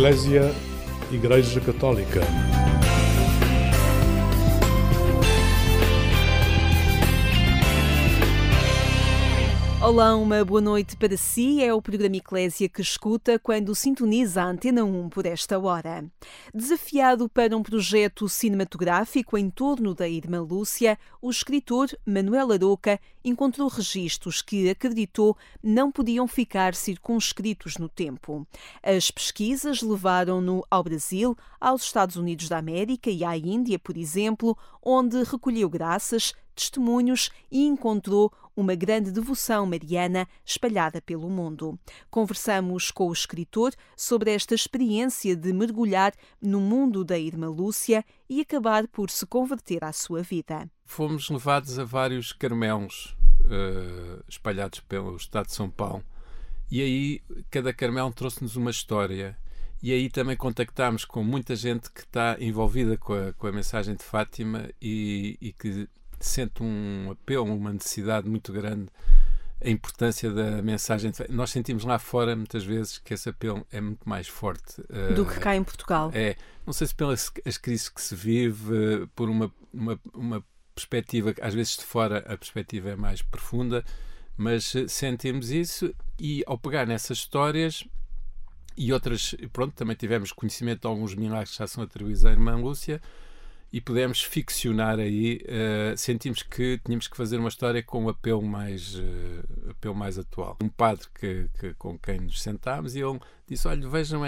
Eclésia, Igreja Católica. Olá, uma boa noite para si. É o programa Eclésia que escuta quando sintoniza a Antena 1 por esta hora. Desafiado para um projeto cinematográfico em torno da Irmã Lúcia, o escritor Manuel Aroca encontrou registros que acreditou não podiam ficar circunscritos no tempo. As pesquisas levaram-no ao Brasil, aos Estados Unidos da América e à Índia, por exemplo, onde recolheu graças, testemunhos e encontrou uma grande devoção mariana espalhada pelo mundo. Conversamos com o escritor sobre esta experiência de mergulhar no mundo da Irmã Lúcia e acabar por se converter à sua vida. Fomos levados a vários carmelos espalhados pelo estado de São Paulo, e aí cada carmelo trouxe-nos uma história. E aí também contactámos com muita gente que está envolvida com a mensagem de Fátima e que sente um apelo, uma necessidade muito grande, a importância da mensagem. Nós sentimos lá fora, muitas vezes, que esse apelo é muito mais forte do que cá em Portugal. Não sei se pelas as crises que se vive, por uma perspectiva, às vezes de fora a perspectiva é mais profunda, mas sentimos isso, e ao pegar nessas histórias e outras, pronto, também tivemos conhecimento de alguns milagres que já são atribuídos à Irmã Lúcia, e pudemos ficcionar aí, sentimos que tínhamos que fazer uma história com um apelo mais atual. Um padre com quem nos sentámos, e ele disse: olha, vejam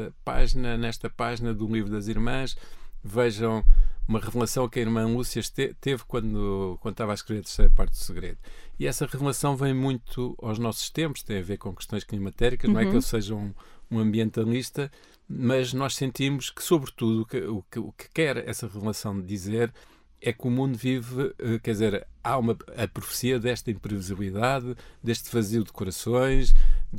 nesta página do Livro das Irmãs, vejam uma revelação que a Irmã Lúcia teve quando estava a escrever a terceira parte do Segredo. E essa revelação vem muito aos nossos tempos, tem a ver com questões climatéricas, não é que eu seja um ambientalista, mas nós sentimos que, sobretudo, o que quer essa revelação dizer é que o mundo vive, quer dizer, há a profecia desta imprevisibilidade, deste vazio de corações,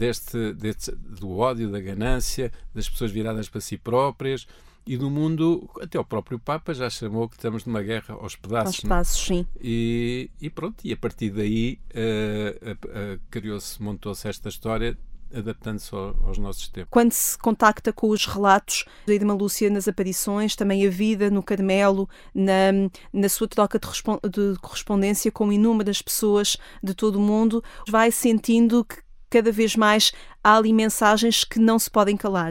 do ódio, da ganância, das pessoas viradas para si próprias, e do mundo, até o próprio Papa já chamou que estamos numa guerra aos pedaços. Aos pedaços, sim. E pronto, e a partir daí montou-se esta história, adaptando-se aos nossos tempos. Quando se contacta com os relatos da Irmã Lúcia nas aparições, também a vida no Carmelo, na sua troca de correspondência com inúmeras pessoas de todo o mundo, vai sentindo que cada vez mais há ali mensagens que não se podem calar.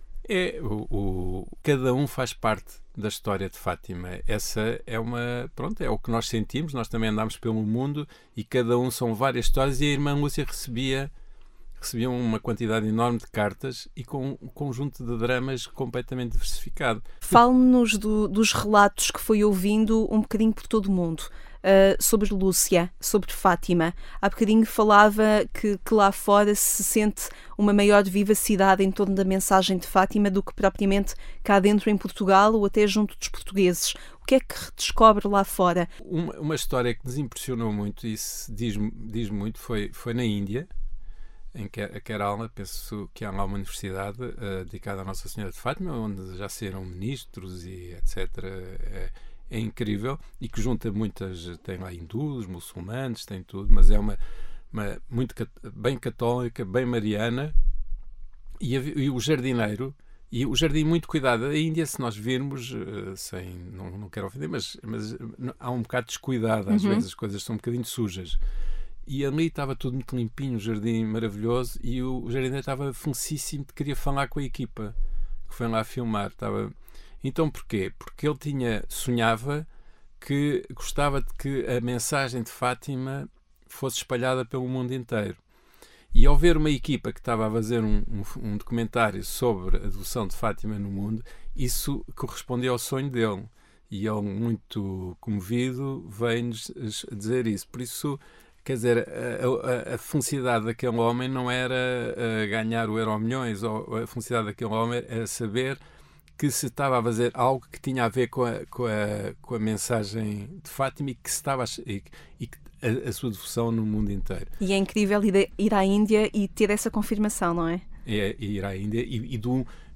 Cada um faz parte da história de Fátima. Essa é é o que nós sentimos. Nós também andamos pelo mundo e cada um são várias histórias, e a Irmã Lúcia recebia uma quantidade enorme de cartas e com um conjunto de dramas completamente diversificado. Fale-nos dos relatos que foi ouvindo um bocadinho por todo o mundo, sobre Lúcia, sobre Fátima. Há bocadinho falava que lá fora se sente uma maior vivacidade em torno da mensagem de Fátima do que propriamente cá dentro em Portugal ou até junto dos portugueses. O que é que redescobre lá fora? Uma história que nos impressionou muito, e isso diz muito, foi na Índia, em Kerala. Penso que há lá uma universidade dedicada à Nossa Senhora de Fátima, onde já saíram ministros e etc. É incrível, e que junta tem lá hindus, muçulmanos, tem tudo, mas é uma muito bem católica, bem mariana, e o jardineiro, e o jardim muito cuidado. A Índia, se nós virmos, não quero ofender, mas há um bocado descuidado, às vezes as coisas são um bocadinho sujas. E ali estava tudo muito limpinho, o jardim maravilhoso, e o jardineiro estava felicíssimo, queria falar com a equipa que foi lá filmar. Então porquê? Porque ele sonhava que gostava de que a mensagem de Fátima fosse espalhada pelo mundo inteiro. E ao ver uma equipa que estava a fazer um documentário sobre a devoção de Fátima no mundo, isso correspondia ao sonho dele. E ele, muito comovido, veio-nos dizer isso. Por isso, quer dizer, a felicidade daquele homem não era ganhar o Euromilhões, ou a felicidade daquele homem era saber que se estava a fazer algo que tinha a ver com a mensagem de Fátima, e que a sua devoção no mundo inteiro. E é incrível ir à Índia e ter essa confirmação, não é? Ir à Índia e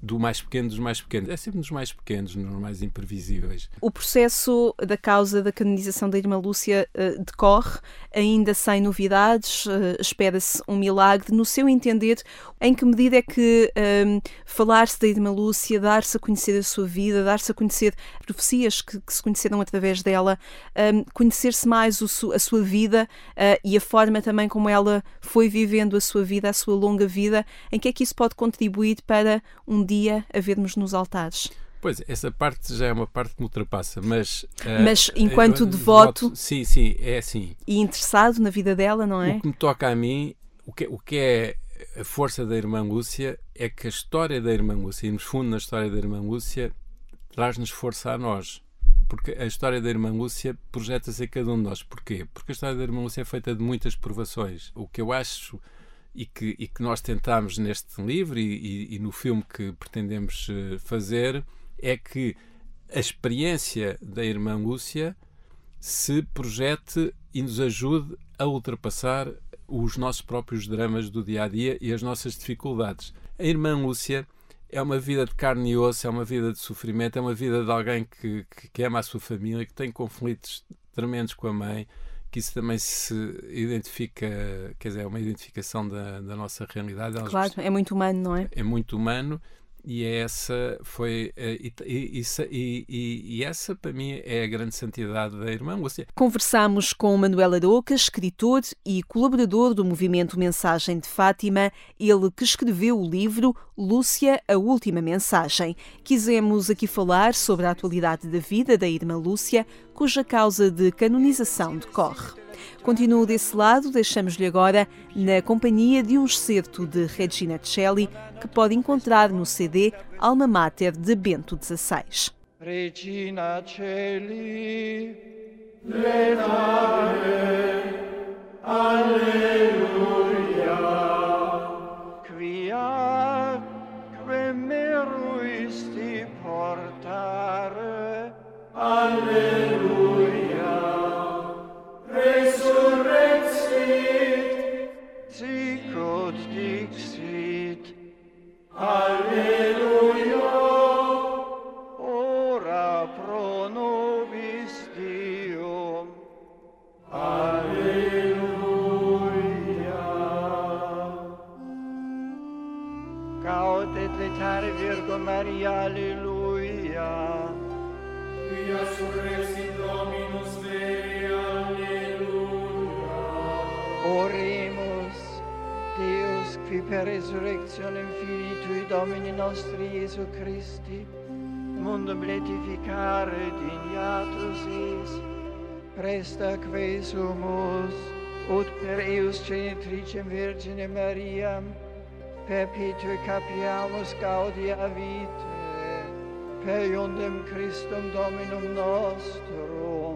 do mais pequeno dos mais pequenos. É sempre nos mais pequenos, nos mais imprevisíveis. O processo da causa da canonização da Irmã Lúcia decorre ainda sem novidades, espera-se um milagre. No seu entender, em que medida é que falar-se da Irmã Lúcia, dar-se a conhecer a sua vida, dar-se a conhecer profecias que se conheceram através dela, conhecer-se mais a sua vida e a forma também como ela foi vivendo a sua vida, a sua longa vida, em que é que isso pode contribuir para um dia a vermos nos altares? Pois, essa parte já é uma parte que me ultrapassa, mas enquanto devoto sim, é assim. E interessado na vida dela, não é? O que me toca a mim, o que é a força da Irmã Lúcia, é que a história da Irmã Lúcia, irmos fundo na história da Irmã Lúcia, traz-nos força a nós. Porque a história da Irmã Lúcia projeta-se a cada um de nós. Porquê? Porque a história da Irmã Lúcia é feita de muitas provações. O que eu acho e que nós tentamos neste livro e no filme que pretendemos fazer é que a experiência da Irmã Lúcia se projete e nos ajude a ultrapassar os nossos próprios dramas do dia-a-dia e as nossas dificuldades. A Irmã Lúcia é uma vida de carne e osso, é uma vida de sofrimento, é uma vida de alguém que ama a sua família, que tem conflitos tremendos com a mãe, que isso também se identifica, quer dizer, é uma identificação da nossa realidade. Claro, é muito humano, não é? É muito humano. E essa foi essa para mim é a grande santidade da Irmã Lúcia. Conversamos com Manuel Aroca, escritor e colaborador do movimento Mensagem de Fátima, ele que escreveu o livro Lúcia, a Última Mensagem. Quisemos aqui falar sobre a atualidade da vida da Irmã Lúcia, cuja causa de canonização decorre. Continuo desse lado, deixamos-lhe agora na companhia de um excerto de Regina Celli que pode encontrar no CD Alma Mater de Bento XVI. Regina Celli, lenare, alleluia, quia meruisti portare, alleluia. Sicut dixit, alleluia, ora pro nobis Deum, alleluia. Gaudet letare Virgo Maria, alleluia. Quia surrexit Dominus veri, alleluia. Oremus, Deus, qui per resurrectionem Filii Tui Domini nostri Iesu Christi, mundum beatificare dignatus es, presta que sumus, ut per eius genitricem Virgine Mariam, perpetue capiamus gaudia vitae, per iundem Christum Dominum nostrum.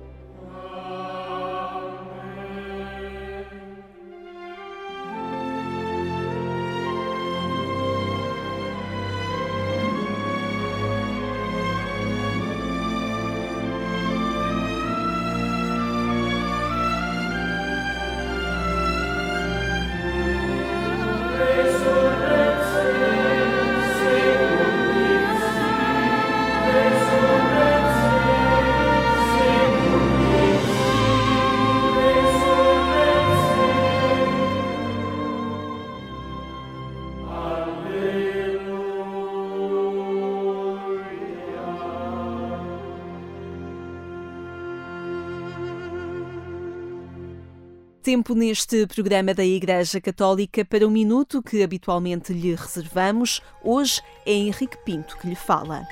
Tempo neste programa da Igreja Católica para um minuto que habitualmente lhe reservamos. Hoje é Henrique Pinto que lhe fala.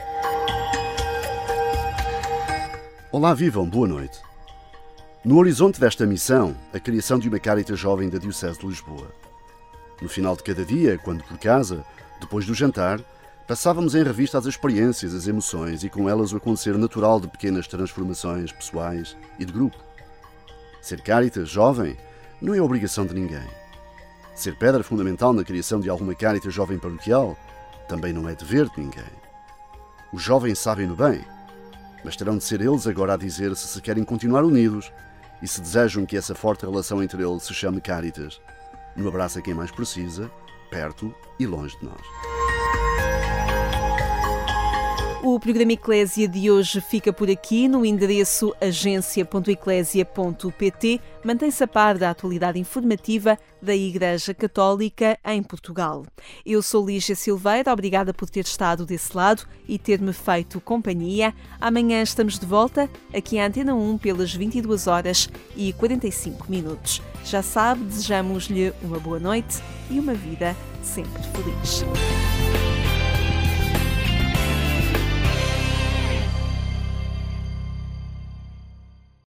Olá, vivam, boa noite. No horizonte desta missão, a criação de uma Cáritas jovem da Diocese de Lisboa. No final de cada dia, quando por casa, depois do jantar, passávamos em revista as experiências, as emoções e com elas o acontecer natural de pequenas transformações pessoais e de grupo. Ser Cáritas jovem não é obrigação de ninguém. Ser pedra fundamental na criação de alguma Cáritas jovem paroquial também não é dever de ninguém. Os jovens sabem-no bem, mas terão de ser eles agora a dizer se querem continuar unidos e se desejam que essa forte relação entre eles se chame Cáritas, no abraço a quem mais precisa, perto e longe de nós. O programa Eclésia de hoje fica por aqui no endereço agência.eclésia.pt. Mantém-se a par da atualidade informativa da Igreja Católica em Portugal. Eu sou Lígia Silveira, obrigada por ter estado desse lado e ter-me feito companhia. Amanhã estamos de volta aqui à Antena 1 pelas 22h45. Já sabe, desejamos-lhe uma boa noite e uma vida sempre feliz.